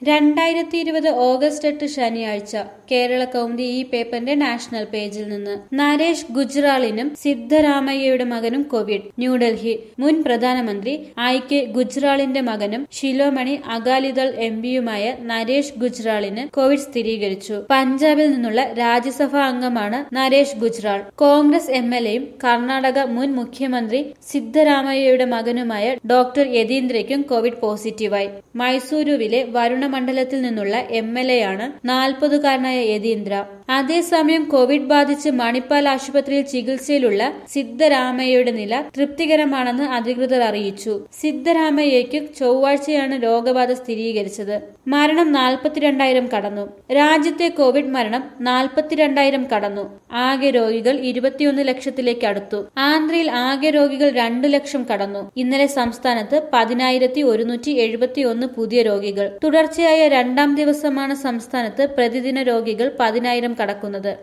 2020 August 8 ശനിയാഴ്ച കേരള കൗമുദി ഈ പേപ്പറിന്റെ നാഷണൽ പേജിൽ നിന്ന് നരേഷ് ഗുജ്റാളിനും സിദ്ധരാമയ്യയുടെ മകനും കോവിഡ്. ന്യൂഡൽഹി. മുൻ പ്രധാനമന്ത്രി IK ഗുജ്റാളിന്റെ മകനും ശിരോമണി അകാലിദൾ MPയുമായ നരേഷ് ഗുജ്റാളിന് കോവിഡ് സ്ഥിരീകരിച്ചു. പഞ്ചാബിൽ നിന്നുള്ള രാജ്യസഭാ അംഗമാണ് നരേഷ് ഗുജ്റാൾ. കോൺഗ്രസ് MLAയും കർണാടക മുൻ മുഖ്യമന്ത്രി സിദ്ധരാമയ്യയുടെ മകനുമായ ഡോക്ടർ യതീന്ദ്രയ്ക്കും കോവിഡ് പോസിറ്റീവായി. മൈസൂരുവിലെ വരുണ മണ്ഡലത്തിൽ നിന്നുള്ള MLAയാണ് 40-കാരനായ യതീന്ദ്ര. അതേസമയം കോവിഡ് ബാധിച്ച് മണിപ്പാൽ ആശുപത്രിയിൽ ചികിത്സയിലുള്ള സിദ്ധരാമയ്യയുടെ നില തൃപ്തികരമാണെന്ന് അധികൃതർ അറിയിച്ചു. സിദ്ധരാമയ്യയ്ക്ക് ചൊവ്വാഴ്ചയാണ് രോഗബാധ സ്ഥിരീകരിച്ചത്. മരണം 42,000 കടന്നു. രാജ്യത്തെ കോവിഡ് മരണം 42,000 കടന്നു. ആകെ രോഗികൾ 21 ലക്ഷത്തിലേക്ക് അടുത്തു. ആന്ധ്രയിൽ ആകെ രോഗികൾ 2 ലക്ഷം കടന്നു. ഇന്നലെ സംസ്ഥാനത്ത് 10,171 പുതിയ രോഗികൾ. തുടർച്ചയായ രണ്ടാം ദിവസമാണ് സംസ്ഥാനത്ത് പ്രതിദിന രോഗികൾ 10,000 കടക്കുന്നത്.